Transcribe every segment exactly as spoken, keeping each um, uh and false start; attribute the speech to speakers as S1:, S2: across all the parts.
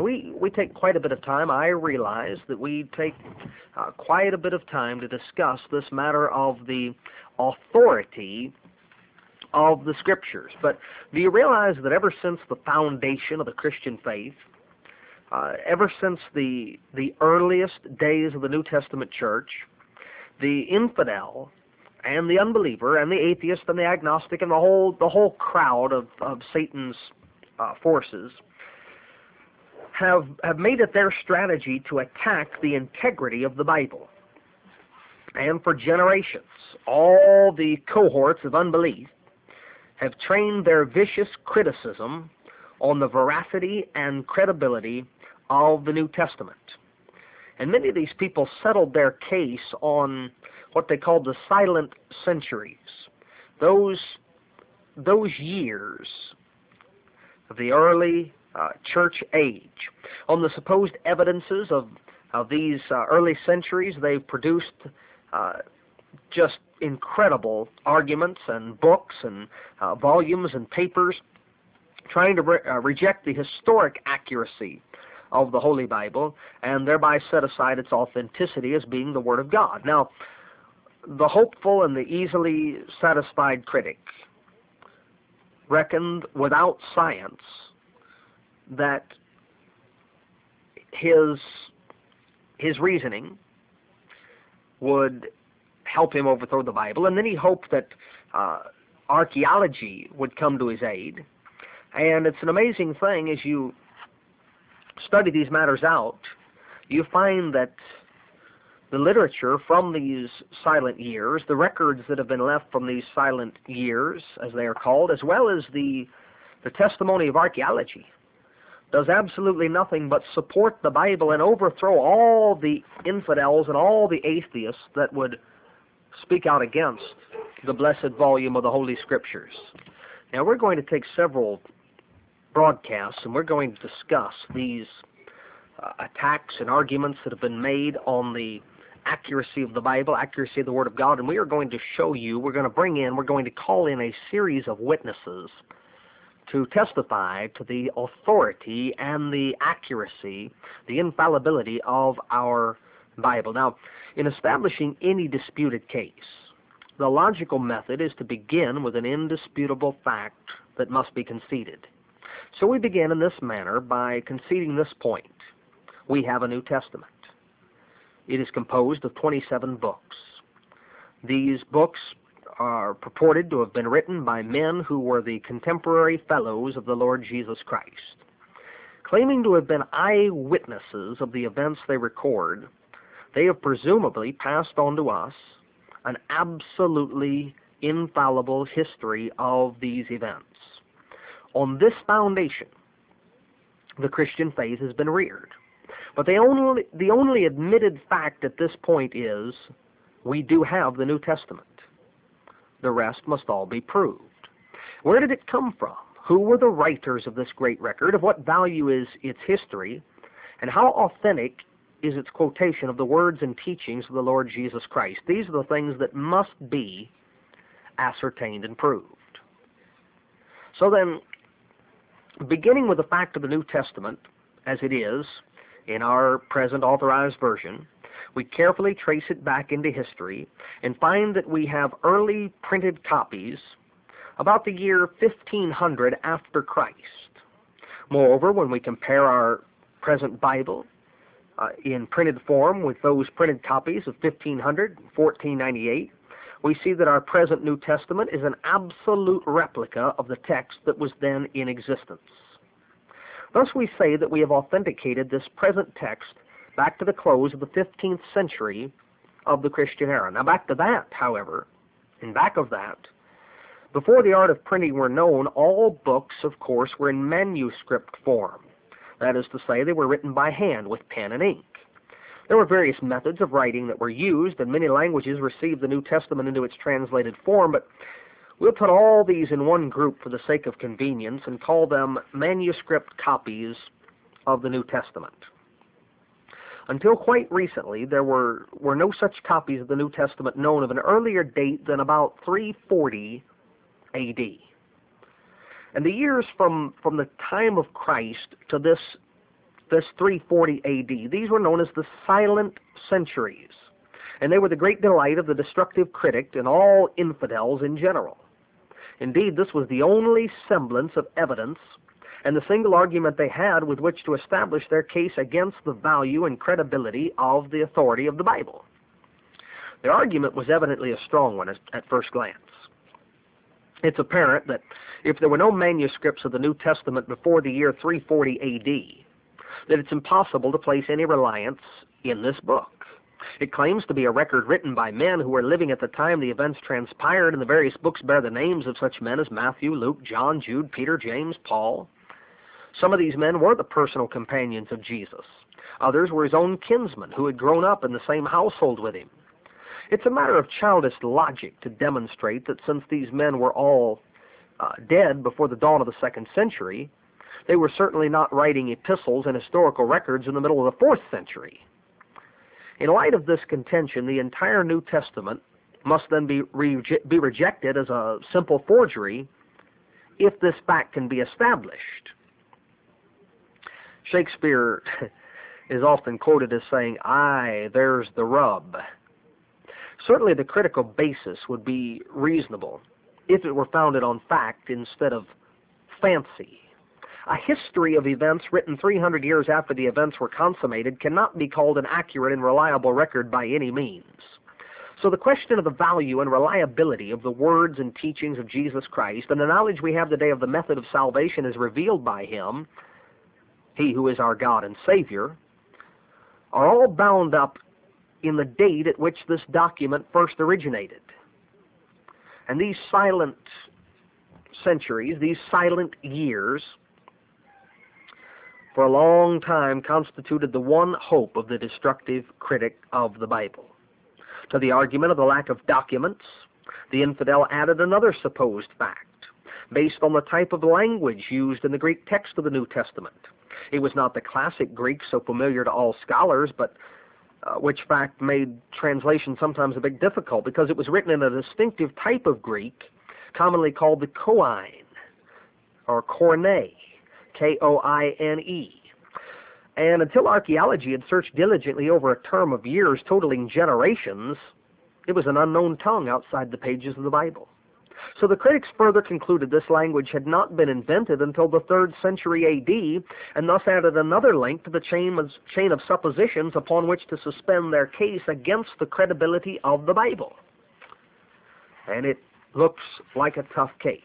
S1: We, we take quite a bit of time. I realize that we take uh, quite a bit of time to discuss this matter of the authority of the Scriptures. But do you realize that ever since the foundation of the Christian faith, uh, ever since the, the earliest days of the New Testament church, the infidel and the unbeliever and the atheist and the agnostic and the whole, the whole crowd of, of Satan's uh, forces have, have made it their strategy to attack the integrity of the Bible. And for generations, all the cohorts of unbelief have trained their vicious criticism on the veracity and credibility of the New Testament. And many of these people settled their case on what they called the silent centuries, those, those years of the early uh, church age. On the supposed evidences of, of these uh, early centuries, they produced uh, just incredible arguments and books and uh, volumes and papers trying to re uh, reject the historic accuracy of the Holy Bible and thereby set aside its authenticity as being the Word of God. Now, the hopeful and the easily satisfied critic reckoned without science that his, his reasoning would help him overthrow the Bible, and then he hoped that uh, archaeology would come to his aid. And it's an amazing thing, as you study these matters out, you find that the literature from these silent years, the records that have been left from these silent years, as they are called, as well as the, the testimony of archaeology, does absolutely nothing but support the Bible and overthrow all the infidels and all the atheists that would speak out against the blessed volume of the Holy Scriptures. Now, we're going to take several broadcasts and we're going to discuss these uh, attacks and arguments that have been made on the accuracy of the Bible, accuracy of the Word of God, and we are going to show you, we're going to bring in, we're going to call in a series of witnesses to testify to the authority and the accuracy, the infallibility of our Bible. Now, in establishing any disputed case, the logical method is to begin with an indisputable fact that must be conceded. So we begin in this manner by conceding this point. We have a New Testament. It is composed of twenty-seven books. These books are purported to have been written by men who were the contemporary fellows of the Lord Jesus Christ. Claiming to have been eyewitnesses of the events they record, they have presumably passed on to us an absolutely infallible history of these events. On this foundation, the Christian faith has been reared. But the only, the only admitted fact at this point is we do have the New Testament. The rest must all be proved. Where did it come from? Who were the writers of this great record? Of what value is its history? And how authentic is its quotation of the words and teachings of the Lord Jesus Christ? These are the things that must be ascertained and proved. So then, beginning with the fact of the New Testament, as it is in our present authorized version, we carefully trace it back into history and find that we have early printed copies about the year fifteen hundred after Christ. Moreover, when we compare our present Bible uh, in printed form with those printed copies of fifteen hundred, fourteen ninety-eight, we see that our present New Testament is an absolute replica of the text that was then in existence. Thus we say that we have authenticated this present text back to the close of the fifteenth century of the Christian era. Now back to that, however, and back of that, before the art of printing were known, all books, of course, were in manuscript form. That is to say, they were written by hand with pen and ink. There were various methods of writing that were used, and many languages received the New Testament into its translated form, but we'll put all these in one group for the sake of convenience and call them manuscript copies of the New Testament. Until quite recently, there were, were no such copies of the New Testament known of an earlier date than about three forty A D. And the years from, from the time of Christ to this this three forty A D, these were known as the silent centuries, and they were the great delight of the destructive critic and all infidels in general. Indeed, this was the only semblance of evidence and the single argument they had with which to establish their case against the value and credibility of the authority of the Bible. Their argument was evidently a strong one at first glance. It's apparent that if there were no manuscripts of the New Testament before the year three forty A D, that it's impossible to place any reliance in this book. It claims to be a record written by men who were living at the time the events transpired, and the various books bear the names of such men as Matthew, Luke, John, Jude, Peter, James, Paul. Some of these men were the personal companions of Jesus. Others were his own kinsmen who had grown up in the same household with him. It's a matter of childish logic to demonstrate that since these men were all uh, dead before the dawn of the second century, they were certainly not writing epistles and historical records in the middle of the fourth century. In light of this contention, the entire New Testament must then be, reje- be rejected as a simple forgery if this fact can be established. Shakespeare is often quoted as saying, "Aye, there's the rub." Certainly the critical basis would be reasonable if it were founded on fact instead of fancy. A history of events written three hundred years after the events were consummated cannot be called an accurate and reliable record by any means. So the question of the value and reliability of the words and teachings of Jesus Christ and the knowledge we have today of the method of salvation as revealed by him, he who is our God and Savior, are all bound up in the date at which this document first originated. And these silent centuries, these silent years, for a long time constituted the one hope of the destructive critic of the Bible. To the argument of the lack of documents, the infidel added another supposed fact, based on the type of language used in the Greek text of the New Testament. It was not the classic Greek so familiar to all scholars, but uh, which fact made translation sometimes a bit difficult because it was written in a distinctive type of Greek, commonly called the Koine, or Koine, K O I N E. And until archaeology had searched diligently over a term of years totaling generations, it was an unknown tongue outside the pages of the Bible. So the critics further concluded this language had not been invented until the third century A D, and thus added another link to the chain of, chain of suppositions upon which to suspend their case against the credibility of the Bible. And it looks like a tough case.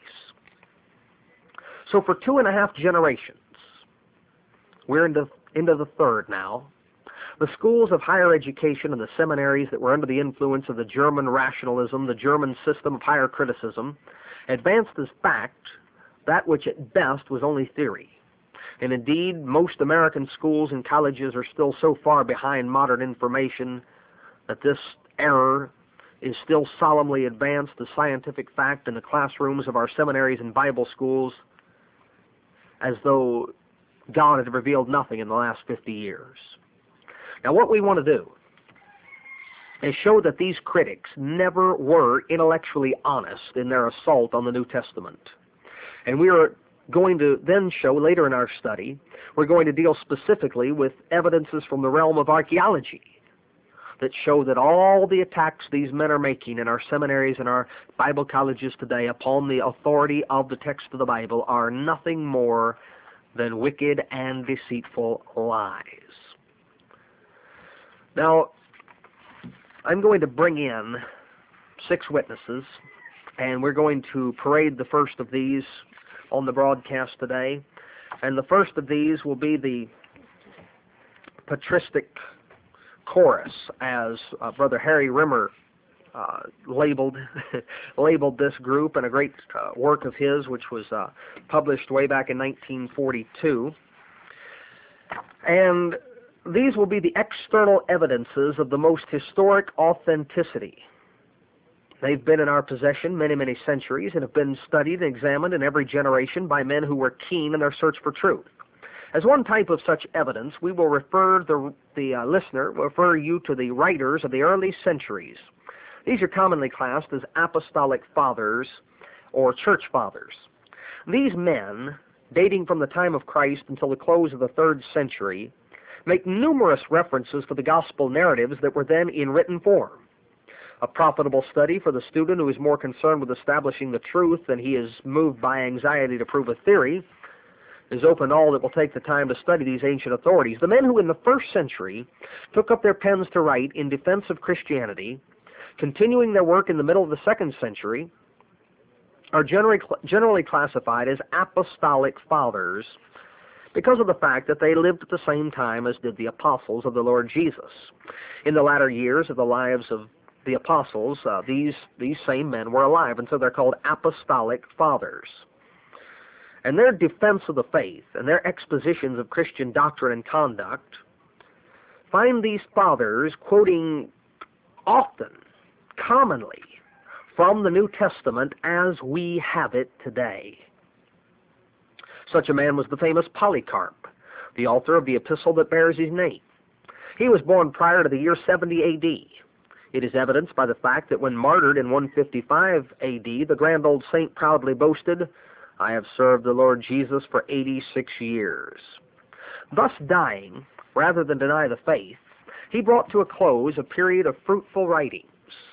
S1: So for two and a half generations, we're into, into the third now, the schools of higher education and the seminaries that were under the influence of the German rationalism, the German system of higher criticism, advanced as fact that which at best was only theory. And indeed, most American schools and colleges are still so far behind modern information that this error is still solemnly advanced as scientific fact in the classrooms of our seminaries and Bible schools, as though God had revealed nothing in the last fifty years. Now, what we want to do is show that these critics never were intellectually honest in their assault on the New Testament. And we are going to then show later in our study, we're going to deal specifically with evidences from the realm of archaeology that show that all the attacks these men are making in our seminaries and our Bible colleges today upon the authority of the text of the Bible are nothing more than wicked and deceitful lies. Now, I'm going to bring in six witnesses, and we're going to parade the first of these on the broadcast today. And the first of these will be the patristic chorus, as uh, Brother Harry Rimmer uh, labeled labeled this group in a great uh, work of his, which was uh, published way back in nineteen forty-two. And these will be the external evidences of the most historic authenticity. They've been in our possession many, many centuries and have been studied and examined in every generation by men who were keen in their search for truth. As one type of such evidence, we will refer the, the uh, listener, refer you to the writers of the early centuries. These are commonly classed as apostolic fathers or church fathers. These men dating from the time of Christ until the close of the third century, make numerous references to the gospel narratives that were then in written form. A profitable study for the student who is more concerned with establishing the truth than he is moved by anxiety to prove a theory is open to all that will take the time to study these ancient authorities. The men who in the first century took up their pens to write in defense of Christianity, continuing their work in the middle of the second century, are generally, generally classified as apostolic fathers because of the fact that they lived at the same time as did the apostles of the Lord Jesus. In the latter years of the lives of the apostles, uh, these, these same men were alive, and so they're called apostolic fathers. And their defense of the faith and their expositions of Christian doctrine and conduct find these fathers quoting often, commonly, from the New Testament as we have it today. Such a man was the famous Polycarp, the author of the epistle that bears his name. He was born prior to the year seventy A D. It is evidenced by the fact that when martyred in one fifty-five A D, the grand old saint proudly boasted, "I have served the Lord Jesus for eighty-six years." Thus dying, rather than deny the faith, he brought to a close a period of fruitful writings.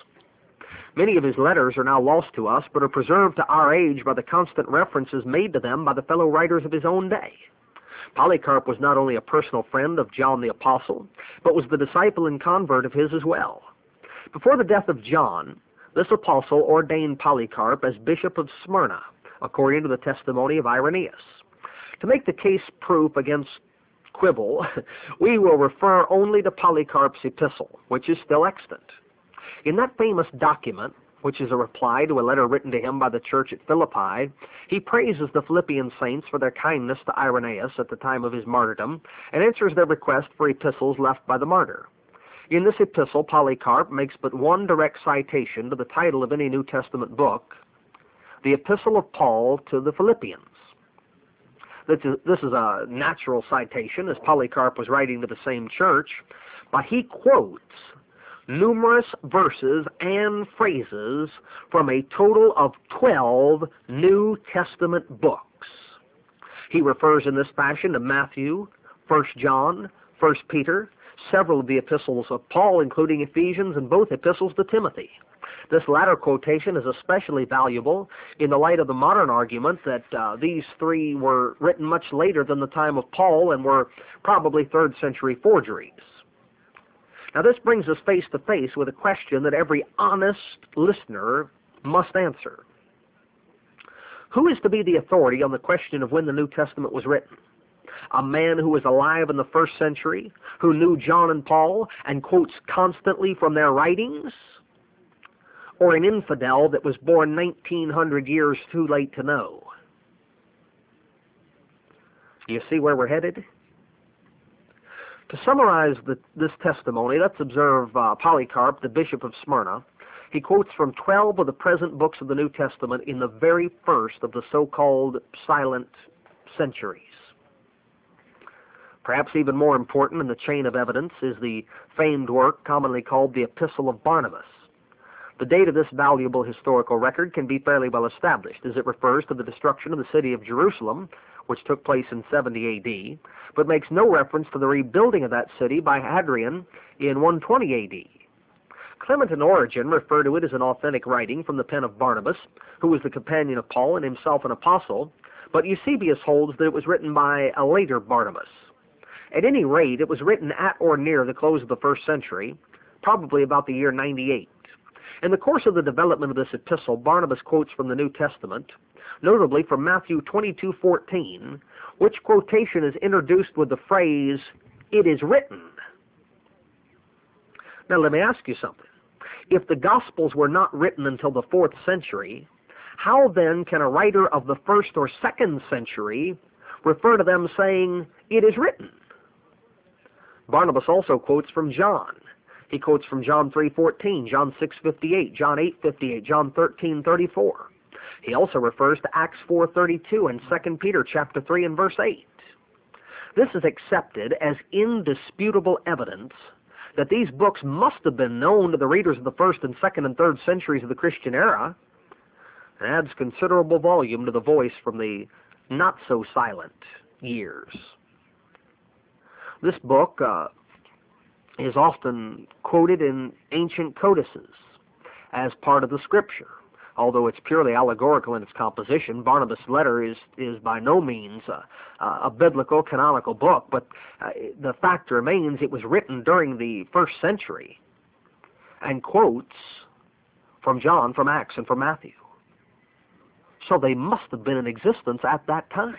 S1: Many of his letters are now lost to us, but are preserved to our age by the constant references made to them by the fellow writers of his own day. Polycarp was not only a personal friend of John the Apostle, but was the disciple and convert of his as well. Before the death of John, this apostle ordained Polycarp as Bishop of Smyrna, according to the testimony of Irenaeus. To make the case proof against quibble, we will refer only to Polycarp's epistle, which is still extant. In that famous document, which is a reply to a letter written to him by the church at Philippi, he praises the Philippian saints for their kindness to Irenaeus at the time of his martyrdom, and answers their request for epistles left by the martyr. In this epistle, Polycarp makes but one direct citation to the title of any New Testament book, the Epistle of Paul to the Philippians. This is, this is a natural citation, as Polycarp was writing to the same church, but he quotes numerous verses and phrases from a total of twelve New Testament books. He refers in this fashion to Matthew, First John, First Peter, several of the epistles of Paul, including Ephesians, and both epistles to Timothy. This latter quotation is especially valuable in the light of the modern argument that uh, these three were written much later than the time of Paul and were probably third century forgeries. Now, this brings us face to face with a question that every honest listener must answer. Who is to be the authority on the question of when the New Testament was written? A man who was alive in the first century, who knew John and Paul and quotes constantly from their writings? Or an infidel that was born nineteen hundred years too late to know? You see where we're headed? To summarize the, this testimony, let's observe uh, Polycarp, the Bishop of Smyrna. He quotes from twelve of the present books of the New Testament in the very first of the so-called silent centuries. Perhaps even more important in the chain of evidence is the famed work commonly called the Epistle of Barnabas. The date of this valuable historical record can be fairly well established, as it refers to the destruction of the city of Jerusalem, which took place in seventy A D, but makes no reference to the rebuilding of that city by Hadrian in one twenty A D. Clement and Origen refer to it as an authentic writing from the pen of Barnabas, who was the companion of Paul and himself an apostle, but Eusebius holds that it was written by a later Barnabas. At any rate, it was written at or near the close of the first century, probably about the year ninety-eight. In the course of the development of this epistle, Barnabas quotes from the New Testament, notably from Matthew twenty-two fourteen, which quotation is introduced with the phrase, "It is written." Now let me ask you something. If the Gospels were not written until the fourth century, how then can a writer of the first or second century refer to them saying, "It is written"? Barnabas also quotes from John. He quotes from John three fourteen, John six fifty-eight, John eight fifty-eight, John thirteen thirty-four. He also refers to Acts four thirty-two and Second Peter chapter three and verse eight. This is accepted as indisputable evidence that these books must have been known to the readers of the first and second and third centuries of the Christian era, and adds considerable volume to the voice from the not-so-silent years. This book uh, is often quoted in ancient codices as part of the Scripture. Although it's purely allegorical in its composition, Barnabas' letter is, is by no means a, a biblical, canonical book, but uh, the fact remains it was written during the first century and quotes from John, from Acts, and from Matthew. So they must have been in existence at that time.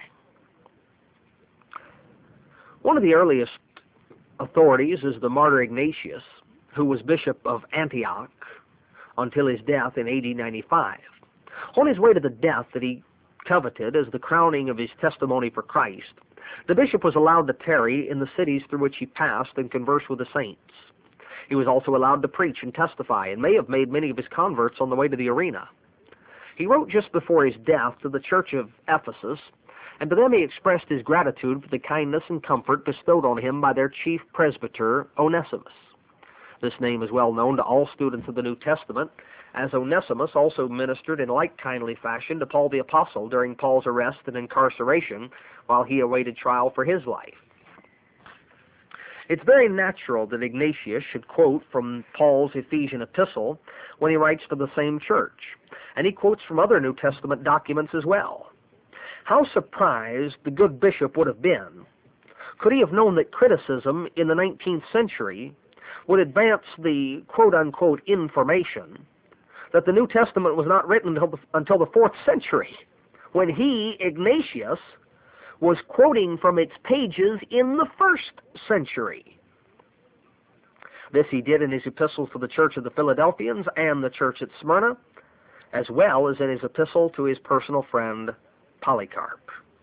S1: One of the earliest authorities is the martyr Ignatius, who was bishop of Antioch until his death in A D ninety-five. On his way to the death that he coveted as the crowning of his testimony for Christ, the bishop was allowed to tarry in the cities through which he passed and converse with the saints. He was also allowed to preach and testify, and may have made many of his converts on the way to the arena. He wrote just before his death to the church of Ephesus, and to them he expressed his gratitude for the kindness and comfort bestowed on him by their chief presbyter, Onesimus. This name is well known to all students of the New Testament, as Onesimus also ministered in like kindly fashion to Paul the Apostle during Paul's arrest and incarceration while he awaited trial for his life. It's very natural that Ignatius should quote from Paul's Ephesian epistle when he writes to the same church, and he quotes from other New Testament documents as well. How surprised the good bishop would have been could he have known that criticism in the nineteenth century would advance the quote-unquote information that the New Testament was not written until the, until the fourth century, when he, Ignatius, was quoting from its pages in the first century. This he did in his epistles to the church of the Philadelphians and the church at Smyrna, as well as in his epistle to his personal friend Polycarp.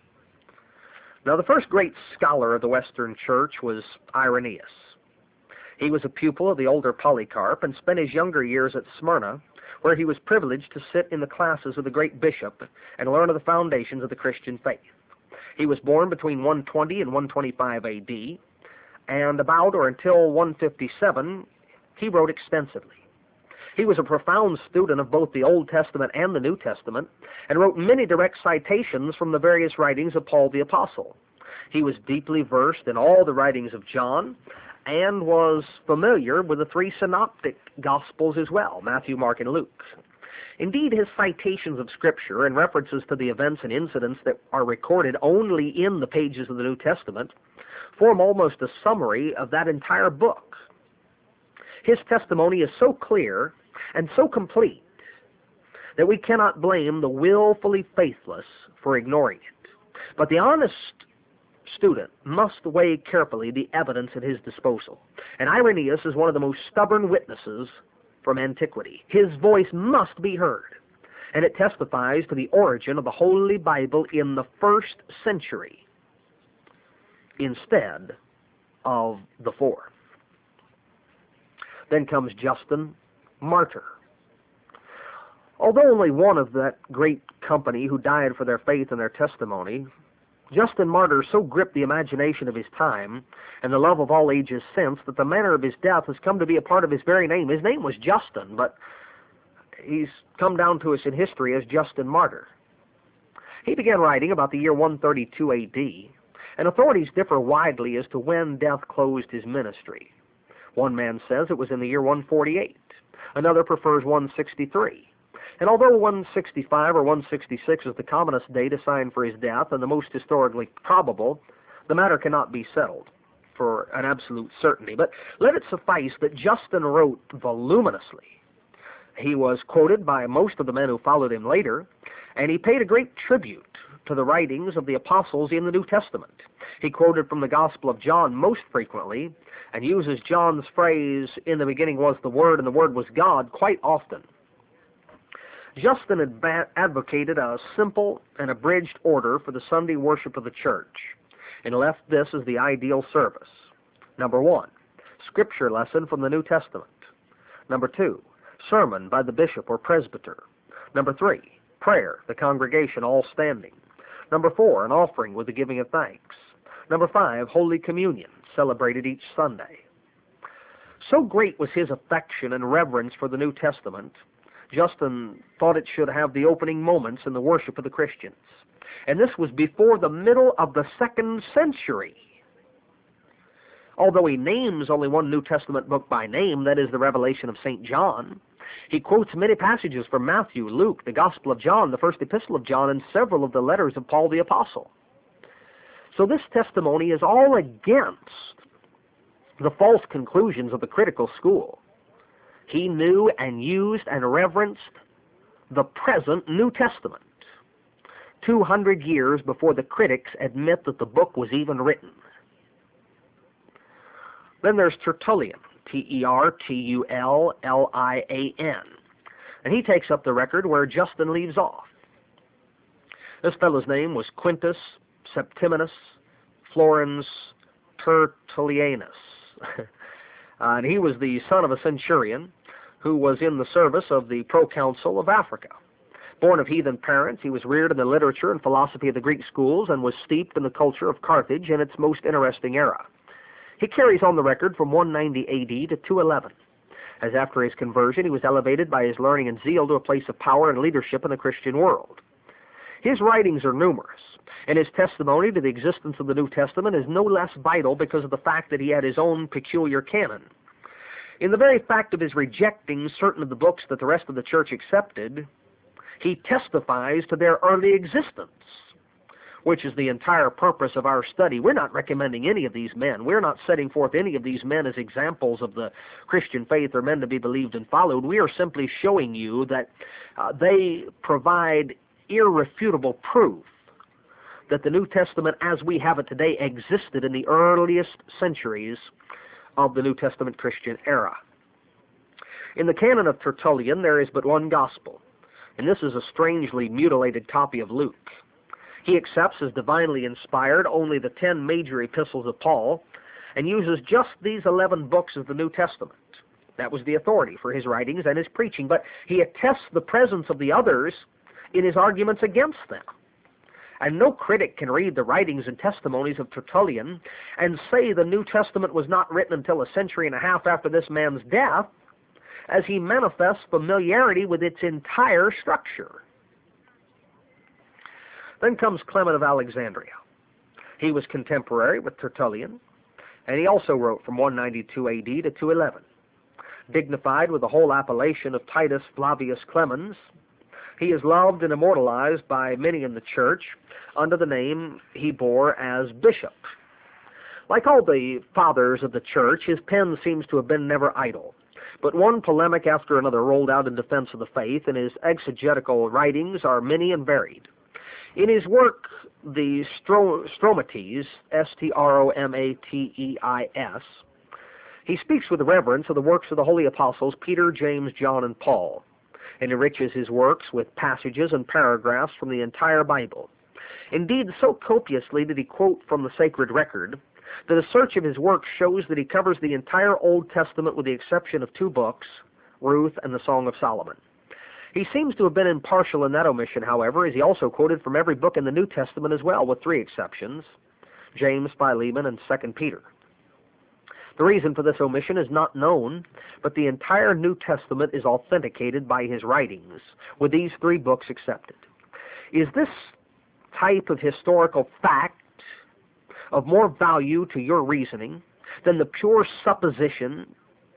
S1: Now, the first great scholar of the Western Church was Irenaeus. He was a pupil of the older Polycarp and spent his younger years at Smyrna, where he was privileged to sit in the classes of the great bishop and learn of the foundations of the Christian faith. He was born between one twenty and one twenty-five A D, and about or until one fifty-seven, he wrote extensively. He was a profound student of both the Old Testament and the New Testament, and wrote many direct citations from the various writings of Paul the Apostle. He was deeply versed in all the writings of John, and was familiar with the three synoptic Gospels as well, Matthew, Mark, and Luke. Indeed, his citations of Scripture and references to the events and incidents that are recorded only in the pages of the New Testament form almost a summary of that entire book. His testimony is so clear and so complete that we cannot blame the willfully faithless for ignoring it. But the honest student must weigh carefully the evidence at his disposal. And Irenaeus is one of the most stubborn witnesses from antiquity. His voice must be heard, and it testifies to the origin of the Holy Bible in the first century instead of the fourth. Then comes Justin Martyr. Although only one of that great company who died for their faith and their testimony, Justin Martyr so gripped the imagination of his time and the love of all ages since that the manner of his death has come to be a part of his very name. His name was Justin, but he's come down to us in history as Justin Martyr. He began writing about the year one thirty-two A D, and authorities differ widely as to when death closed his ministry. One man says it was in the year one forty-eight. Another prefers one sixty-three. And although one sixty-five or one sixty-six is the commonest date assigned for his death and the most historically probable, the matter cannot be settled for an absolute certainty. But let it suffice that Justin wrote voluminously. He was quoted by most of the men who followed him later, and he paid a great tribute to the writings of the apostles in the New Testament. He quoted from the Gospel of John most frequently, and uses John's phrase, "In the beginning was the Word, and the Word was God," quite often. Justin adv- advocated a simple and abridged order for the Sunday worship of the church, and left this as the ideal service. Number one, Scripture lesson from the New Testament. Number two, sermon by the bishop or presbyter. Number three, prayer, the congregation all standing. Number four, an offering with the giving of thanks. Number five, Holy Communion, celebrated each Sunday. So great was his affection and reverence for the New Testament, Justin thought it should have the opening moments in the worship of the Christians. And this was before the middle of the second century. Although he names only one New Testament book by name, that is the Revelation of Saint John, he quotes many passages from Matthew, Luke, the Gospel of John, the First Epistle of John, and several of the letters of Paul the Apostle. So this testimony is all against the false conclusions of the critical school. He knew and used and reverenced the present New Testament, two hundred years before the critics admit that the book was even written. Then there's Tertullian, T E R T U L L I A N, and he takes up the record where Justin leaves off. This fellow's name was Quintus Septimius Florens Tertullianus, uh, and he was the son of a centurion who was in the service of the proconsul of Africa. Born of heathen parents, he was reared in the literature and philosophy of the Greek schools and was steeped in the culture of Carthage in its most interesting era. He carries on the record from one ninety A D to two eleven, as after his conversion he was elevated by his learning and zeal to a place of power and leadership in the Christian world. His writings are numerous, and his testimony to the existence of the New Testament is no less vital because of the fact that he had his own peculiar canon. In the very fact of his rejecting certain of the books that the rest of the church accepted, he testifies to their early existence, which is the entire purpose of our study. We're not recommending any of these men. We're not setting forth any of these men as examples of the Christian faith or men to be believed and followed. We are simply showing you that uh, they provide irrefutable proof that the New Testament as we have it today existed in the earliest centuries of the New Testament Christian era. In the canon of Tertullian, there is but one gospel, and this is a strangely mutilated copy of Luke. He accepts as divinely inspired only the ten major epistles of Paul and uses just these eleven books of the New Testament. That was the authority for his writings and his preaching, but he attests the presence of the others in his arguments against them. And no critic can read the writings and testimonies of Tertullian and say the New Testament was not written until a century and a half after this man's death, as he manifests familiarity with its entire structure. Then comes Clement of Alexandria. He was contemporary with Tertullian, and he also wrote from one ninety-two A D to two eleven. Dignified with the whole appellation of Titus Flavius Clemens, he is loved and immortalized by many in the church under the name he bore as bishop. Like all the fathers of the church, his pen seems to have been never idle, but one polemic after another rolled out in defense of the faith, and his exegetical writings are many and varied. In his work, the Stro Stromates, S T R O M A T E I S, he speaks with reverence of the works of the holy apostles Peter, James, John, and Paul, and enriches his works with passages and paragraphs from the entire Bible. Indeed, so copiously did he quote from the sacred record that a search of his work shows that he covers the entire Old Testament with the exception of two books, Ruth and the Song of Solomon. He seems to have been impartial in that omission, however, as he also quoted from every book in the New Testament as well, with three exceptions, James, Philemon, and Second Peter. The reason for this omission is not known, but the entire New Testament is authenticated by his writings, with these three books accepted. Is this type of historical fact of more value to your reasoning than the pure supposition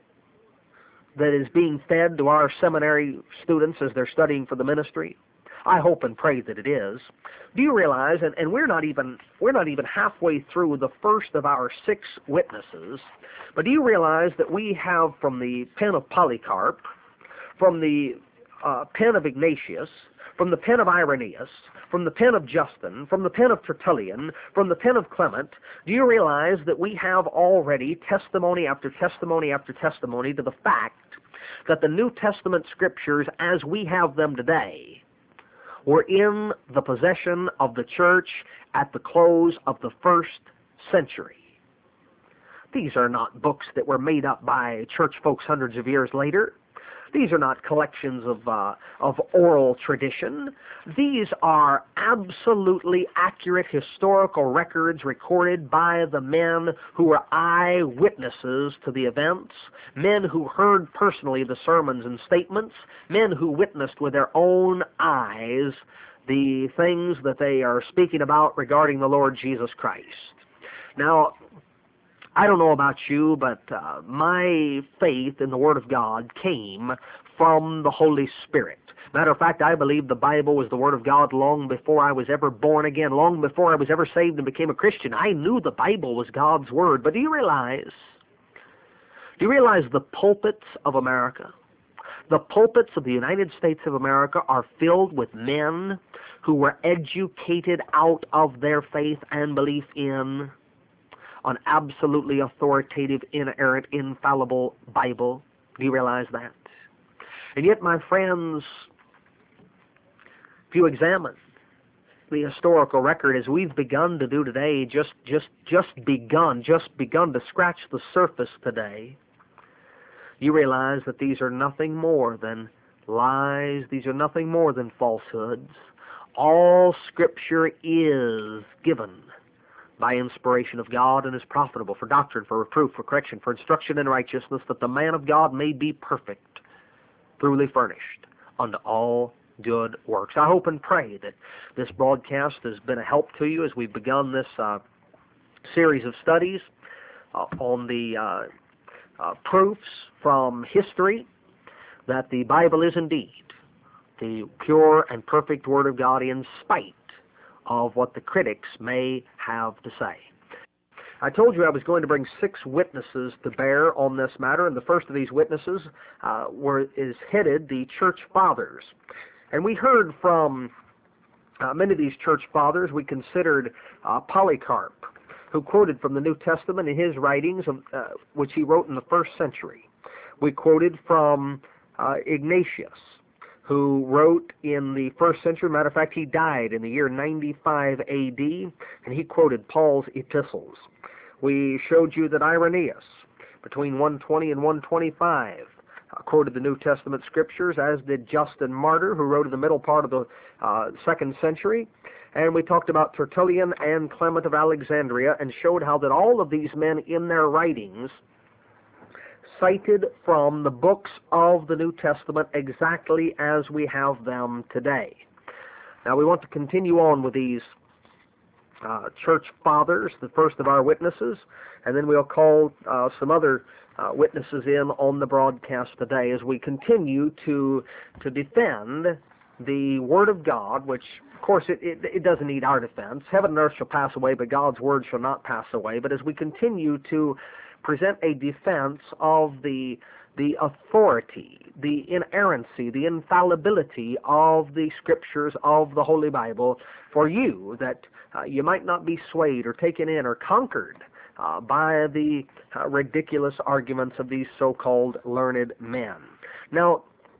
S1: that is being fed to our seminary students as they're studying for the ministry? I hope and pray that it is. Do you realize, and, and we're not even we're not even halfway through the first of our six witnesses, but do you realize that we have from the pen of Polycarp, from the uh, pen of Ignatius, from the pen of Irenaeus, from the pen of Justin, from the pen of Tertullian, from the pen of Clement, do you realize that we have already testimony after testimony after testimony to the fact that the New Testament scriptures as we have them today were in the possession of the church at the close of the first century? These are not books that were made up by church folks hundreds of years later. These are not collections of, uh, of oral tradition. These are absolutely accurate historical records recorded by the men who were eyewitnesses to the events, men who heard personally the sermons and statements, men who witnessed with their own eyes the things that they are speaking about regarding the Lord Jesus Christ. Now, I don't know about you, but uh, my faith in the Word of God came from the Holy Spirit. Matter of fact, I believe the Bible was the Word of God long before I was ever born again, long before I was ever saved and became a Christian. I knew the Bible was God's Word. But do you realize, do you realize the pulpits of America, the pulpits of the United States of America are filled with men who were educated out of their faith and belief in an absolutely authoritative, inerrant, infallible Bible? Do you realize that? And yet, my friends, if you examine the historical record as we've begun to do today, just just just begun, just begun to scratch the surface today, you realize that these are nothing more than lies. These are nothing more than falsehoods. All Scripture is given by inspiration of God and is profitable for doctrine, for reproof, for correction, for instruction in righteousness, that the man of God may be perfect, truly furnished unto all good works. I hope and pray that this broadcast has been a help to you as we've begun this uh, series of studies uh, on the uh, uh, proofs from history that the Bible is indeed the pure and perfect Word of God, in spite of what the critics may have to say. I told you I was going to bring six witnesses to bear on this matter, and the first of these witnesses uh, were is headed the Church Fathers. And we heard from uh, many of these Church Fathers. We considered uh, Polycarp, who quoted from the New Testament in his writings, of, uh, which he wrote in the first century. We quoted from uh, Ignatius, who wrote in the first century. Matter of fact, he died in the year ninety-five A D, and he quoted Paul's epistles. We showed you that Irenaeus, between one twenty and one twenty-five, uh, quoted the New Testament Scriptures, as did Justin Martyr, who wrote in the middle part of the uh, second century. And we talked about Tertullian and Clement of Alexandria, and showed how that all of these men in their writings cited from the books of the New Testament exactly as we have them today. Now, we want to continue on with these uh, Church Fathers, the first of our witnesses, and then we'll call uh, some other uh, witnesses in on the broadcast today as we continue to to defend the Word of God, which, of course, it, it, it doesn't need our defense. Heaven and earth shall pass away, but God's Word shall not pass away. But as we continue to present a defense of the the authority, the inerrancy, the infallibility of the Scriptures of the Holy Bible for you, that uh, you might not be swayed or taken in or conquered uh, by the uh, ridiculous arguments of these so-called learned men. Now,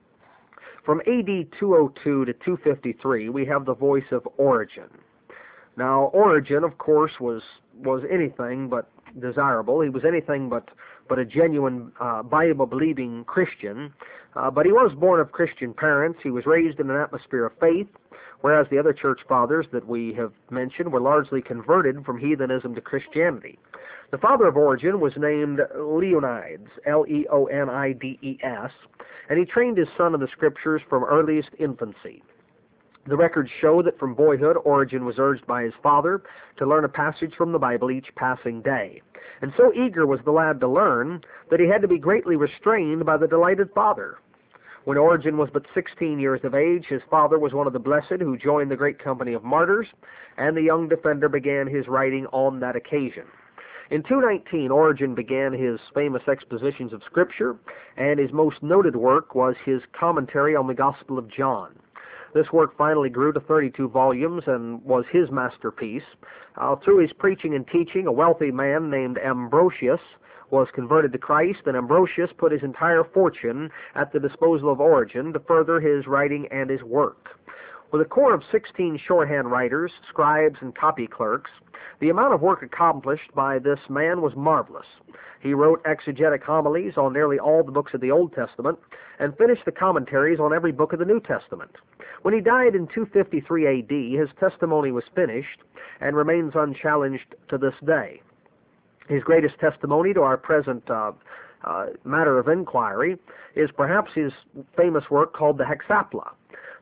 S1: from A D two oh two to two fifty-three, we have the voice of Origen. Now, Origen, of course, was was anything but desirable. He was anything but but a genuine uh, Bible-believing Christian. Uh, but he was born of Christian parents. He was raised in an atmosphere of faith, whereas the other church fathers that we have mentioned were largely converted from heathenism to Christianity. The father of Origen was named Leonides, L E O N I D E S, and he trained his son in the Scriptures from earliest infancy. The records show that from boyhood, Origen was urged by his father to learn a passage from the Bible each passing day. And so eager was the lad to learn that he had to be greatly restrained by the delighted father. When Origen was but sixteen years of age, his father was one of the blessed who joined the great company of martyrs, and the young defender began his writing on that occasion. In two nineteen, Origen began his famous expositions of Scripture, and his most noted work was his commentary on the Gospel of John. This work finally grew to thirty-two volumes and was his masterpiece. Uh, through his preaching and teaching, a wealthy man named Ambrosius was converted to Christ, and Ambrosius put his entire fortune at the disposal of Origen to further his writing and his work. With a corps of sixteen shorthand writers, scribes, and copy clerks, the amount of work accomplished by this man was marvelous. He wrote exegetic homilies on nearly all the books of the Old Testament and finished the commentaries on every book of the New Testament. When he died in two fifty-three A D, his testimony was finished and remains unchallenged to this day. His greatest testimony to our present uh, uh, matter of inquiry is perhaps his famous work called the Hexapla.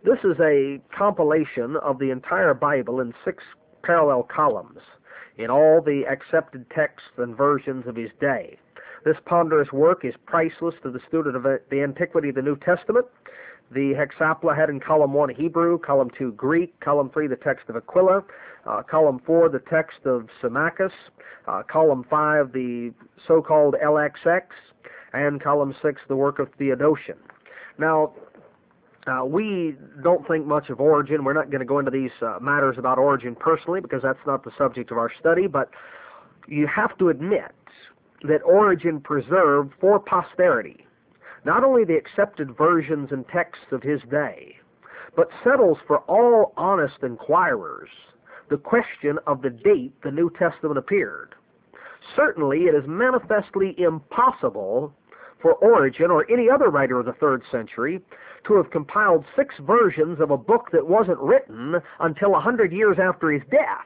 S1: This is a compilation of the entire Bible in six parallel columns in all the accepted texts and versions of his day. This ponderous work is priceless to the student of the antiquity of the New Testament. The Hexapla had in column one Hebrew, column two Greek, column three the text of Aquila, uh, column four the text of Symmachus, uh, column five the so-called L X X, and column six the work of Theodotion. Now, uh, we don't think much of Origen. We're not going to go into these uh, matters about Origen personally because that's not the subject of our study, but you have to admit that Origen preserved for posterity not only the accepted versions and texts of his day, but settles for all honest inquirers the question of the date the New Testament appeared. Certainly, it is manifestly impossible for Origen or any other writer of the third century to have compiled six versions of a book that wasn't written until a hundred years after his death.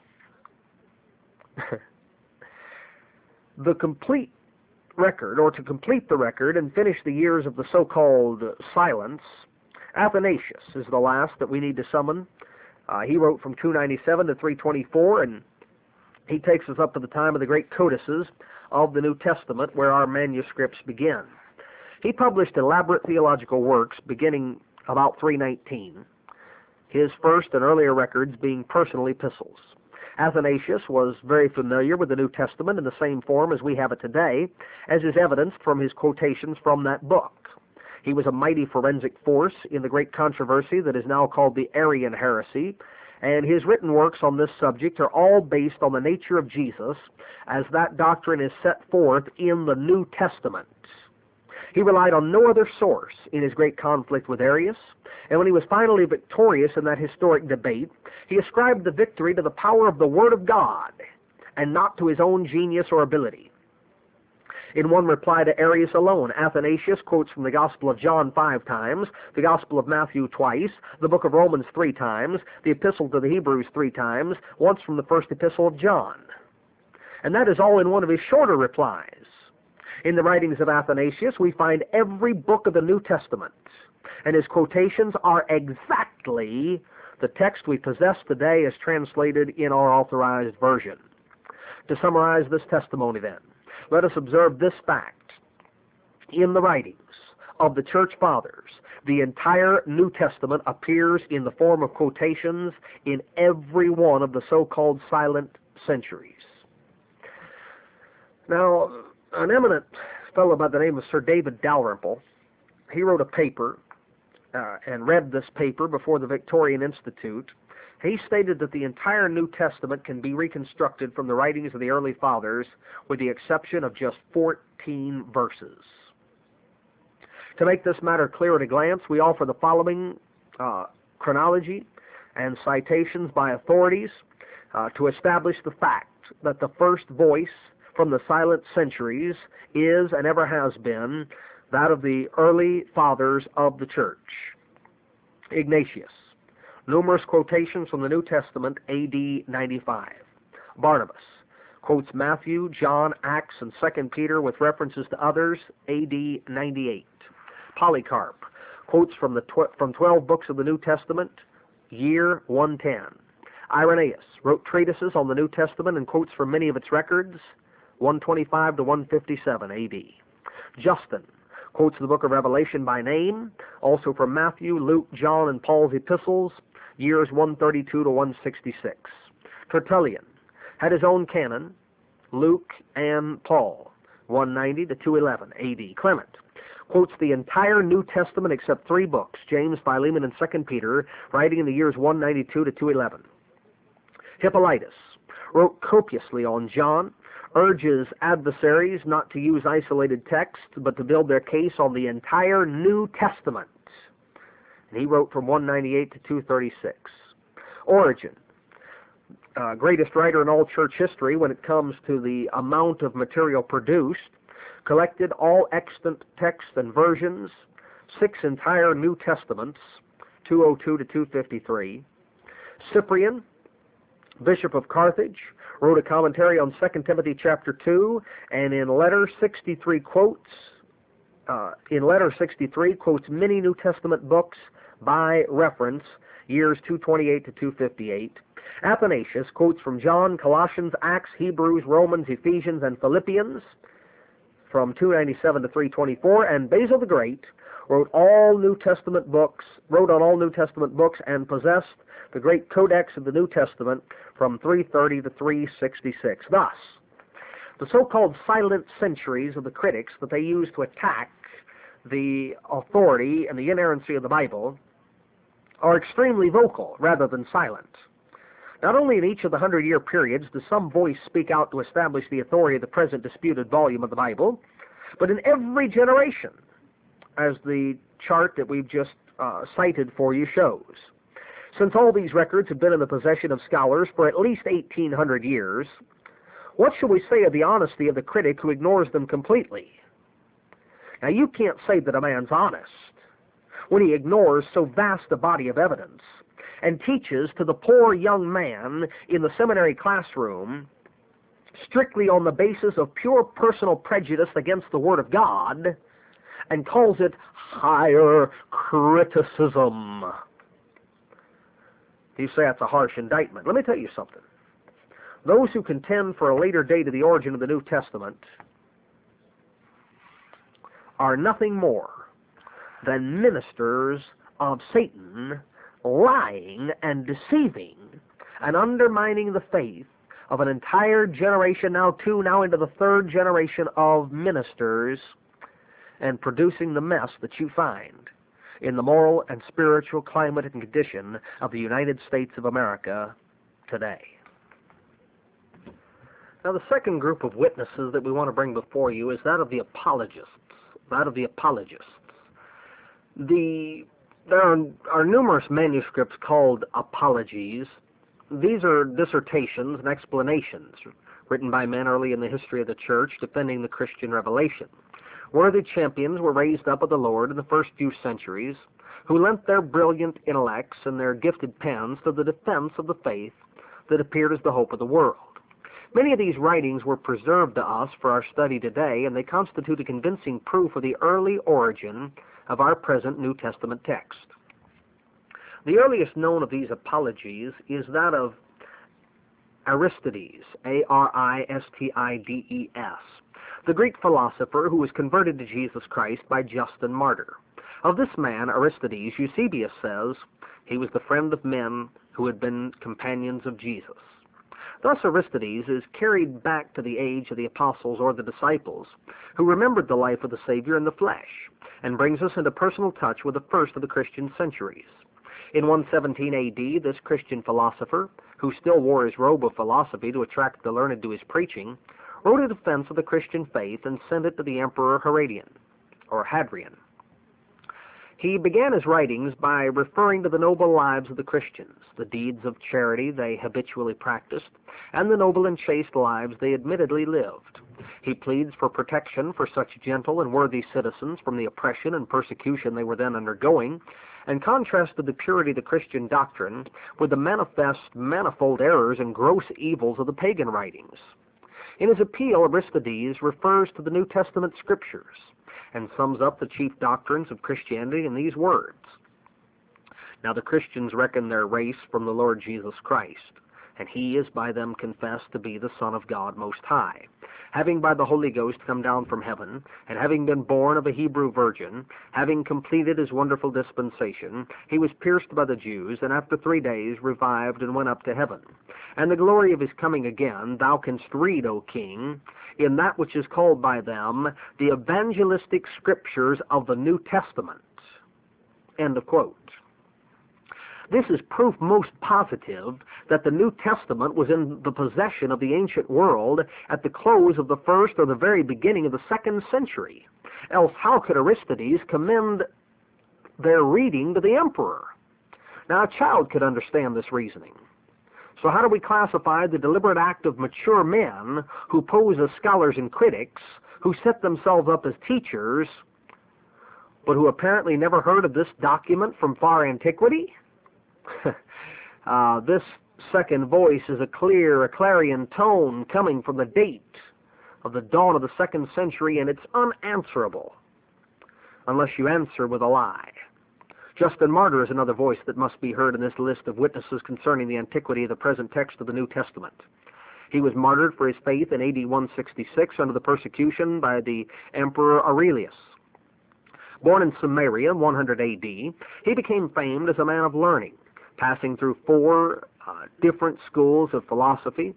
S1: The complete record, or to complete the record and finish the years of the so-called silence, Athanasius is the last that we need to summon. Uh, he wrote from two ninety-seven to three twenty-four, and he takes us up to the time of the great codices of the New Testament, where our manuscripts begin. He published elaborate theological works beginning about three nineteen, his first and earlier records being personal epistles. Athanasius was very familiar with the New Testament in the same form as we have it today, as is evidenced from his quotations from that book. He was a mighty forensic force in the great controversy that is now called the Arian heresy, and his written works on this subject are all based on the nature of Jesus as that doctrine is set forth in the New Testament. He relied on no other source in his great conflict with Arius, and when he was finally victorious in that historic debate, he ascribed the victory to the power of the Word of God, and not to his own genius or ability. In one reply to Arius alone, Athanasius quotes from the Gospel of John five times, the Gospel of Matthew twice, the book of Romans three times, the Epistle to the Hebrews three times, once from the first Epistle of John. And that is all in one of his shorter replies. In the writings of Athanasius, we find every book of the New Testament, and his quotations are exactly the text we possess today as translated in our authorized version. To summarize this testimony, then, let us observe this fact. In the writings of the Church Fathers, the entire New Testament appears in the form of quotations in every one of the so-called silent centuries. Now, an eminent fellow by the name of Sir David Dalrymple, he wrote a paper uh, and read this paper before the Victorian Institute. He stated that the entire New Testament can be reconstructed from the writings of the early fathers with the exception of just fourteen verses. To make this matter clear at a glance, we offer the following uh, chronology and citations by authorities uh, to establish the fact that the first voice from the silent centuries is and ever has been that of the early fathers of the church. Ignatius. Numerous quotations from the New Testament, A D ninety-five. Barnabas quotes Matthew, John, Acts, and Second Peter with references to others, A D ninety-eight. Polycarp quotes from the tw- from twelve books of the New Testament, year one ten. Irenaeus wrote treatises on the New Testament and quotes from many of its records, one twenty-five to one fifty-seven A D. Justin quotes the book of Revelation by name, also from Matthew, Luke, John, and Paul's epistles, years one thirty-two to one sixty-six. Tertullian had his own canon, Luke and Paul, one ninety to two eleven A D. Clement quotes the entire New Testament except three books, James, Philemon, and Second Peter, writing in the years one ninety-two to two eleven. Hippolytus wrote copiously on John, urges adversaries not to use isolated texts, but to build their case on the entire New Testament. And he wrote from one ninety-eight to two thirty-six. Origen, uh, greatest writer in all church history when it comes to the amount of material produced, collected all extant texts and versions, six entire New Testaments, two oh two to two fifty-three. Cyprian, Bishop of Carthage, wrote a commentary on Second Timothy chapter two, and in letter sixty-three quotes, uh, in letter sixty-three quotes many New Testament books by reference, years two twenty-eight to two fifty-eight. Athanasius quotes from John, Colossians, Acts, Hebrews, Romans, Ephesians, and Philippians from two ninety-seven to three twenty-four, and Basil the Great wrote all New Testament books, wrote on all New Testament books, and possessed the great Codex of the New Testament from three thirty to three sixty-six. Thus, the so-called silent centuries of the critics that they use to attack the authority and the inerrancy of the Bible are extremely vocal rather than silent. Not only in each of the hundred-year periods does some voice speak out to establish the authority of the present disputed volume of the Bible, but in every generation, as the chart that we've just uh, cited for you shows. Since all these records have been in the possession of scholars for at least eighteen hundred years, what shall we say of the honesty of the critic who ignores them completely? Now, you can't say that a man's honest when he ignores so vast a body of evidence and teaches to the poor young man in the seminary classroom strictly on the basis of pure personal prejudice against the Word of God and calls it higher criticism. You say that's a harsh indictment. Let me tell you something. Those who contend for a later date of the origin of the New Testament are nothing more than ministers of Satan, lying and deceiving and undermining the faith of an entire generation, now two, now into the third generation of ministers, and producing the mess that you find in the moral and spiritual climate and condition of the United States of America today. Now, the second group of witnesses that we want to bring before you is that of the apologists. That of the apologists. The, there are, are numerous manuscripts called apologies. These are dissertations and explanations written by men early in the history of the church defending the Christian revelation. Worthy champions were raised up of the Lord in the first few centuries, who lent their brilliant intellects and their gifted pens to the defense of the faith that appeared as the hope of the world. Many of these writings were preserved to us for our study today, and they constitute a convincing proof of the early origin of our present New Testament text. The earliest known of these apologies is that of Aristides, A R I S T I D E S, the Greek philosopher who was converted to Jesus Christ by Justin Martyr. Of this man, Aristides, Eusebius says he was the friend of men who had been companions of Jesus. Thus, Aristides is carried back to the age of the apostles or the disciples, who remembered the life of the Savior in the flesh, and brings us into personal touch with the first of the Christian centuries. In one seventeen A D, this Christian philosopher, who still wore his robe of philosophy to attract the learned to his preaching, wrote a defense of the Christian faith and sent it to the Emperor Hadrian, or Hadrian. He began his writings by referring to the noble lives of the Christians, the deeds of charity they habitually practiced, and the noble and chaste lives they admittedly lived. He pleads for protection for such gentle and worthy citizens from the oppression and persecution they were then undergoing, and contrasted the purity of the Christian doctrine with the manifest, manifold errors and gross evils of the pagan writings. In his appeal, Aristides refers to the New Testament scriptures and sums up the chief doctrines of Christianity in these words. Now the Christians reckon their race from the Lord Jesus Christ, and he is by them confessed to be the Son of God Most High, having by the Holy Ghost come down from heaven, and having been born of a Hebrew virgin, having completed his wonderful dispensation, he was pierced by the Jews, and after three days revived and went up to heaven. And the glory of his coming again thou canst read, O King, in that which is called by them the evangelistic scriptures of the New Testament. End of quote. This is proof most positive that the New Testament was in the possession of the ancient world at the close of the first or the very beginning of the second century. Else how could Aristides commend their reading to the emperor? Now a child could understand this reasoning. So how do we classify the deliberate act of mature men who pose as scholars and critics, who set themselves up as teachers, but who apparently never heard of this document from far antiquity? uh, this second voice is a clear, a clarion tone coming from the date of the dawn of the second century, and it's unanswerable unless you answer with a lie. Justin Martyr is another voice that must be heard in this list of witnesses concerning the antiquity of the present text of the New Testament. He was martyred for his faith in A D one sixty-six under the persecution by the Emperor Aurelius. Born in Samaria in one hundred A D, he became famed as a man of learning, passing through four uh, different schools of philosophy,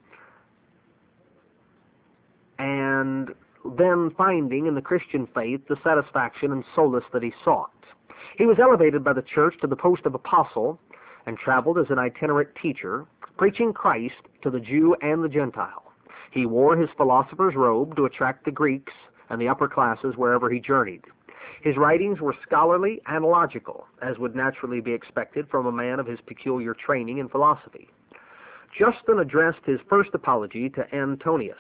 S1: and then finding in the Christian faith the satisfaction and solace that he sought. He was elevated by the church to the post of apostle and traveled as an itinerant teacher, preaching Christ to the Jew and the Gentile. He wore his philosopher's robe to attract the Greeks and the upper classes wherever he journeyed. His writings were scholarly and logical, as would naturally be expected from a man of his peculiar training in philosophy. Justin addressed his first apology to Antonius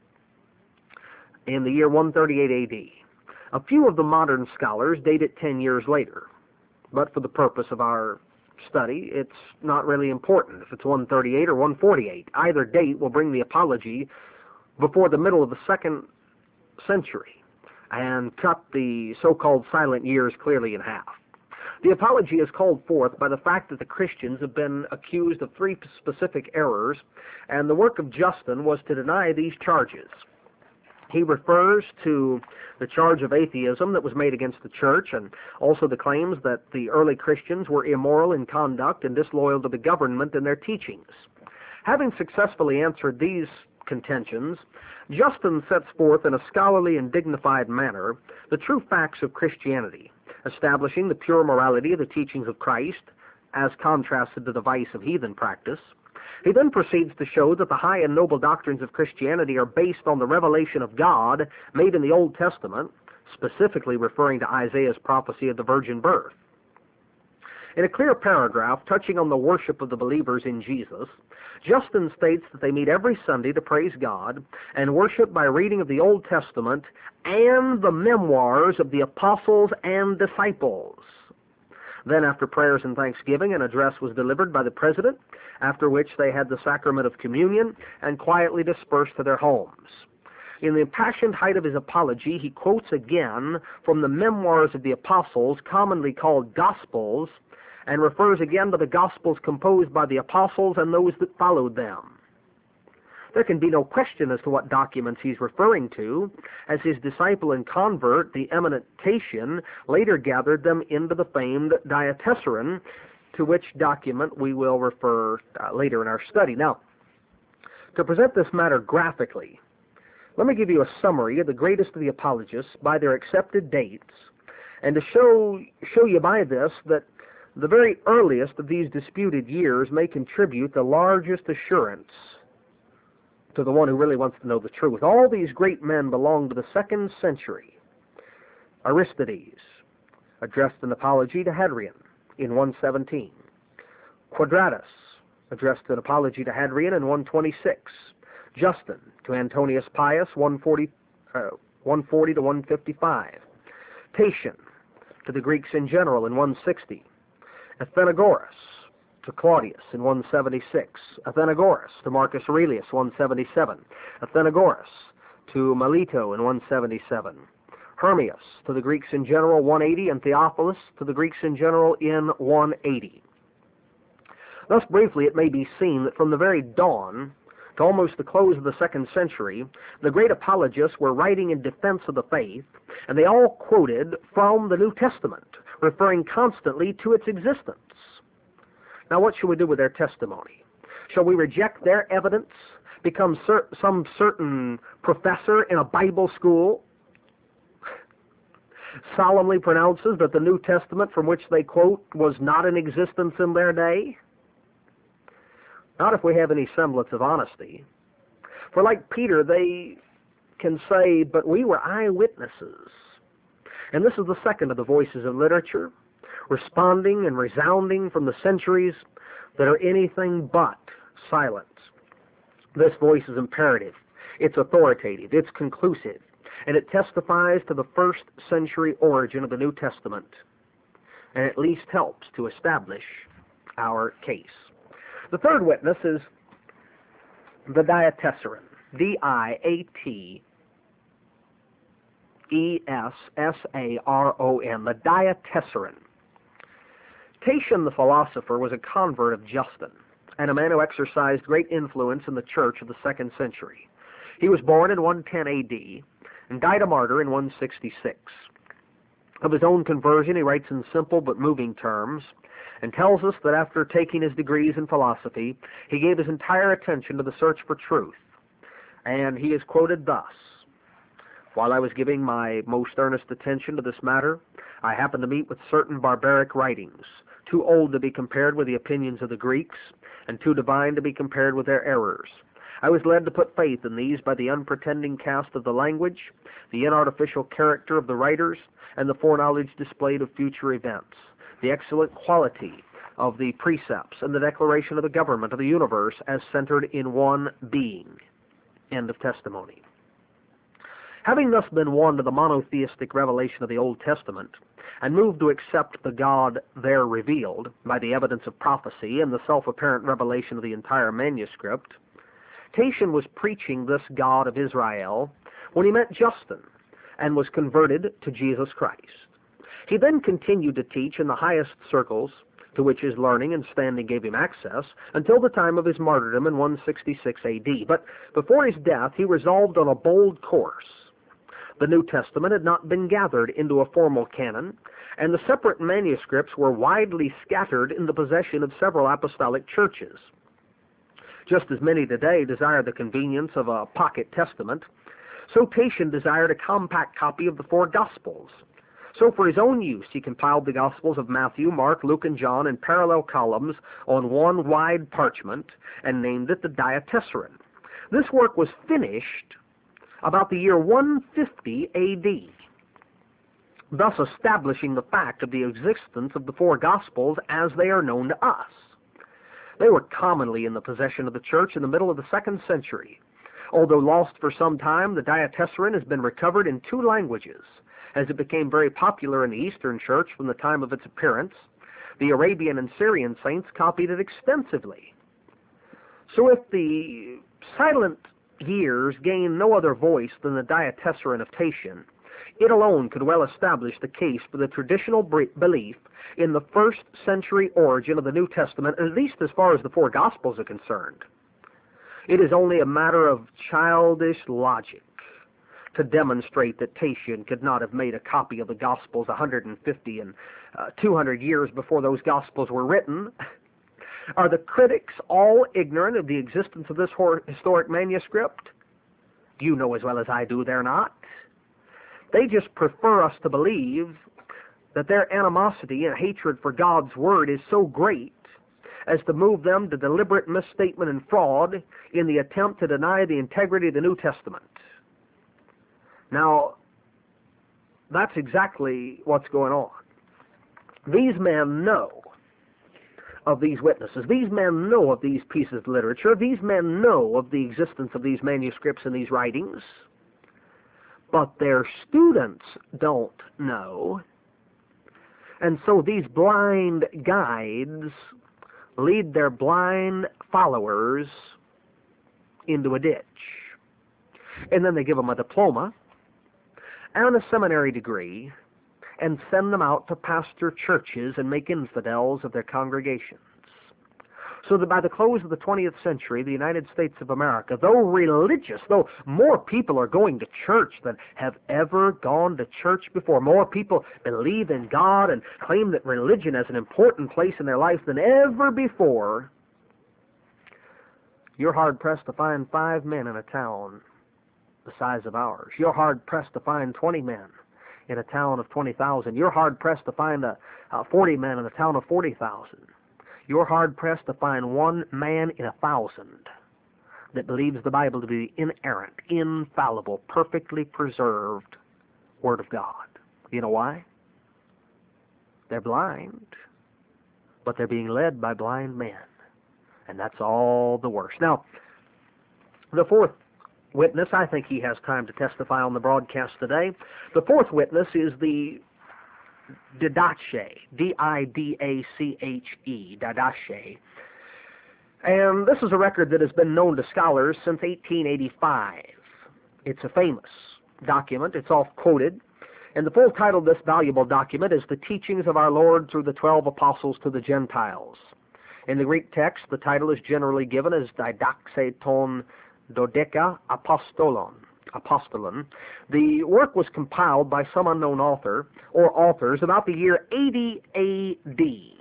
S1: in the year one thirty-eight A D. A few of the modern scholars date it ten years later, but for the purpose of our study, it's not really important if it's one thirty-eight or one forty-eight. Either date will bring the apology before the middle of the second century and cut the so-called silent years clearly in half. The apology is called forth by the fact that the Christians have been accused of three specific errors, and the work of Justin was to deny these charges. He refers to the charge of atheism that was made against the church, and also the claims that the early Christians were immoral in conduct and disloyal to the government in their teachings. Having successfully answered these contentions, Justin sets forth in a scholarly and dignified manner the true facts of Christianity, establishing the pure morality of the teachings of Christ as contrasted to the vice of heathen practice. He then proceeds to show that the high and noble doctrines of Christianity are based on the revelation of God made in the Old Testament, specifically referring to Isaiah's prophecy of the virgin birth. In a clear paragraph touching on the worship of the believers in Jesus, Justin states that they meet every Sunday to praise God and worship by reading of the Old Testament and the memoirs of the apostles and disciples. Then, after prayers and thanksgiving, an address was delivered by the president, after which they had the sacrament of communion and quietly dispersed to their homes. In the impassioned height of his apology, he quotes again from the memoirs of the apostles, commonly called Gospels, and refers again to the Gospels composed by the apostles and those that followed them. There can be no question as to what documents he's referring to, as his disciple and convert, the eminent Tatian, later gathered them into the famed Diatessaron, to which document we will refer uh, later in our study. Now, to present this matter graphically, let me give you a summary of the greatest of the apologists by their accepted dates, and to show, show you by this that the very earliest of these disputed years may contribute the largest assurance to the one who really wants to know the truth. All these great men belong to the second century. Aristides addressed an apology to Hadrian in one seventeen. Quadratus addressed an apology to Hadrian in one twenty-six. Justin to Antonius Pius, one forty, uh, one forty to one fifty-five. Tatian to the Greeks in general in one sixty. Athenagoras to Claudius in one seventy-six, Athenagoras to Marcus Aurelius, one seventy-seven, Athenagoras to Melito in one seventy-seven, Hermias to the Greeks in general, one eighty, and Theophilus to the Greeks in general in one eighty. Thus, briefly, it may be seen that from the very dawn to almost the close of the second century, the great apologists were writing in defense of the faith, and they all quoted from the New Testament, referring constantly to its existence. Now, what shall we do with their testimony? Shall we reject their evidence, become cer- some certain professor in a Bible school solemnly pronounces that the New Testament from which they quote was not in existence in their day? Not if we have any semblance of honesty. For like Peter, they can say, but we were eyewitnesses. And this is the second of the voices of literature, responding and resounding from the centuries that are anything but silent. This voice is imperative, it's authoritative, it's conclusive, and it testifies to the first century origin of the New Testament, and at least helps to establish our case. The third witness is the Diatessaron, D I A T E S S A R O N, the Diatessaron. Tatian the philosopher was a convert of Justin, and a man who exercised great influence in the church of the second century. He was born in one ten A D and died a martyr in one sixty-six. Of his own conversion, he writes in simple but moving terms, and tells us that after taking his degrees in philosophy, he gave his entire attention to the search for truth. And he is quoted thus: "While I was giving my most earnest attention to this matter, I happened to meet with certain barbaric writings, too old to be compared with the opinions of the Greeks, and too divine to be compared with their errors. I was led to put faith in these by the unpretending cast of the language, the inartificial character of the writers, and the foreknowledge displayed of future events, the excellent quality of the precepts, and the declaration of the government of the universe as centered in one being." End of testimony. Having thus been won to the monotheistic revelation of the Old Testament, and moved to accept the God there revealed by the evidence of prophecy and the self-apparent revelation of the entire manuscript, Tatian was preaching this God of Israel when he met Justin and was converted to Jesus Christ. He then continued to teach in the highest circles to which his learning and standing gave him access until the time of his martyrdom in one sixty-six A D. But before his death, he resolved on a bold course. The New Testament had not been gathered into a formal canon, and the separate manuscripts were widely scattered in the possession of several apostolic churches. Just as many today desire the convenience of a pocket testament, so Tatian desired a compact copy of the four Gospels. So for his own use, he compiled the Gospels of Matthew, Mark, Luke, and John in parallel columns on one wide parchment and named it the Diatessaron. This work was finished about the year one fifty A D, thus establishing the fact of the existence of the four Gospels as they are known to us. They were commonly in the possession of the church in the middle of the second century. Although lost for some time, the Diatessaron has been recovered in two languages, as it became very popular in the Eastern Church from the time of its appearance. The Arabian and Syrian saints copied it extensively. So if the silent years gain no other voice than the Diatessaron of Tatian, it alone could well establish the case for the traditional belief in the first century origin of the New Testament, at least as far as the four Gospels are concerned. It is only a matter of childish logic to demonstrate that Tatian could not have made a copy of the Gospels one hundred fifty and uh, two hundred years before those Gospels were written. Are the critics all ignorant of the existence of this historic manuscript? You know as well as I do they're not. They just prefer us to believe that their animosity and hatred for God's Word is so great as to move them to deliberate misstatement and fraud in the attempt to deny the integrity of the New Testament. Now, that's exactly what's going on. These men know of these witnesses. These men know of these pieces of literature. These men know of the existence of these manuscripts and these writings. But their students don't know. And so these blind guides lead their blind followers into a ditch. And then they give them a diploma and a seminary degree and send them out to pastor churches and make infidels of their congregations. So that by the close of the twentieth century, the United States of America, though religious, though more people are going to church than have ever gone to church before, more people believe in God and claim that religion has an important place in their life than ever before, you're hard-pressed to find five men in a town the size of ours. You're hard-pressed to find twenty men in a town of twenty thousand. You're hard-pressed to find a, a forty men in a town of forty thousand. You're hard-pressed to find one man in a thousand that believes the Bible to be inerrant, infallible, perfectly preserved Word of God. You know why? They're blind, but they're being led by blind men. And that's all the worse. Now, the fourth witness, I think he has time to testify on the broadcast today. The fourth witness is the Didache, D I D A C H E, Didache. And this is a record that has been known to scholars since eighteen eighty-five. It's a famous document. It's oft quoted. And the full title of this valuable document is The Teachings of Our Lord Through the Twelve Apostles to the Gentiles. In the Greek text, the title is generally given as Didaxe ton Dodeca Apostolon. Apostolon. The work was compiled by some unknown author or authors about the year eighty A D.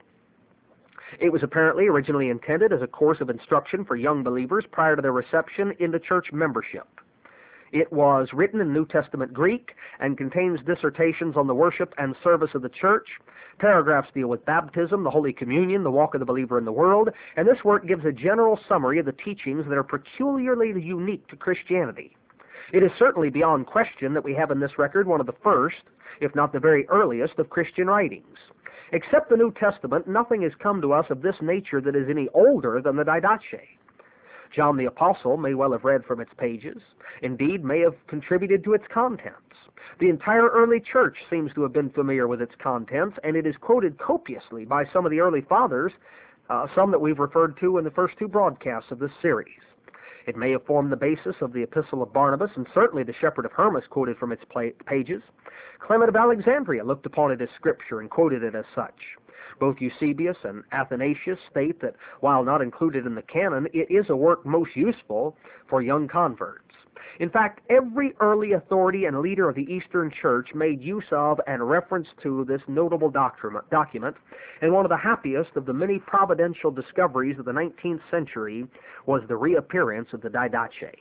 S1: It was apparently originally intended as a course of instruction for young believers prior to their reception into church membership. It was written in New Testament Greek and contains dissertations on the worship and service of the church. Paragraphs deal with baptism, the Holy Communion, the walk of the believer in the world, and this work gives a general summary of the teachings that are peculiarly unique to Christianity. It is certainly beyond question that we have in this record one of the first, if not the very earliest, of Christian writings. Except the New Testament, nothing has come to us of this nature that is any older than the Didache. John the Apostle may well have read from its pages, indeed may have contributed to its contents. The entire early church seems to have been familiar with its contents, and it is quoted copiously by some of the early fathers, uh, some that we've referred to in the first two broadcasts of this series. It may have formed the basis of the Epistle of Barnabas, and certainly the Shepherd of Hermas quoted from its pages. Clement of Alexandria looked upon it as Scripture and quoted it as such. Both Eusebius and Athanasius state that while not included in the canon, it is a work most useful for young converts. In fact, every early authority and leader of the Eastern Church made use of and reference to this notable document, and one of the happiest of the many providential discoveries of the nineteenth century was the reappearance of the Didache.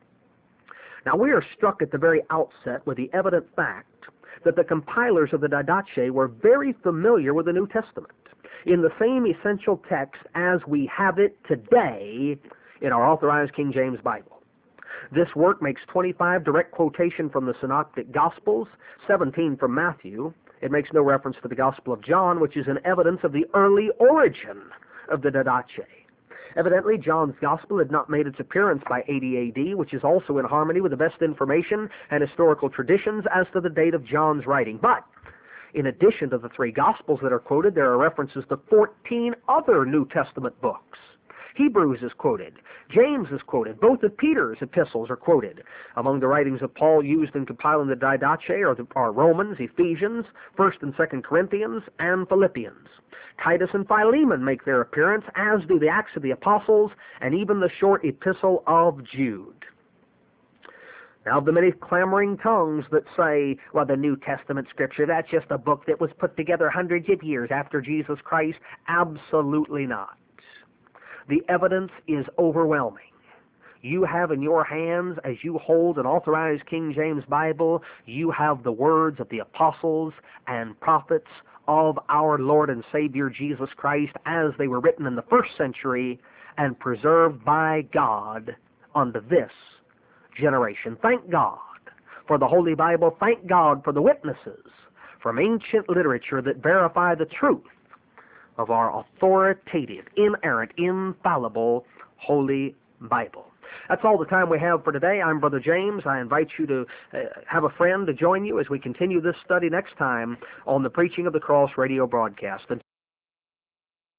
S1: Now, we are struck at the very outset with the evident fact that the compilers of the Didache were very familiar with the New Testament in the same essential text as we have it today in our authorized King James Bible. This work makes twenty-five direct quotation from the Synoptic Gospels, seventeen from Matthew. It makes no reference to the Gospel of John, which is an evidence of the early origin of the Didache. Evidently, John's Gospel had not made its appearance by eighty A D, which is also in harmony with the best information and historical traditions as to the date of John's writing. But in addition to the three Gospels that are quoted, there are references to fourteen other New Testament books. Hebrews is quoted. James is quoted. Both of Peter's epistles are quoted. Among the writings of Paul used in compiling the Didache are, the, are Romans, Ephesians, First and Second Corinthians, and Philippians. Titus and Philemon make their appearance, as do the Acts of the Apostles, and even the short epistle of Jude. Now, the many clamoring tongues that say, well, the New Testament Scripture, that's just a book that was put together hundreds of years after Jesus Christ. Absolutely not. The evidence is overwhelming. You have in your hands, as you hold an authorized King James Bible, you have the words of the apostles and prophets of our Lord and Savior Jesus Christ as they were written in the first century and preserved by God unto this generation. Thank God for the Holy Bible. Thank God for the witnesses from ancient literature that verify the truth of our authoritative, inerrant, infallible Holy Bible. That's all the time we have for today. I'm Brother James. I invite you to uh, have a friend to join you as we continue this study next time on the Preaching of the Cross radio broadcast.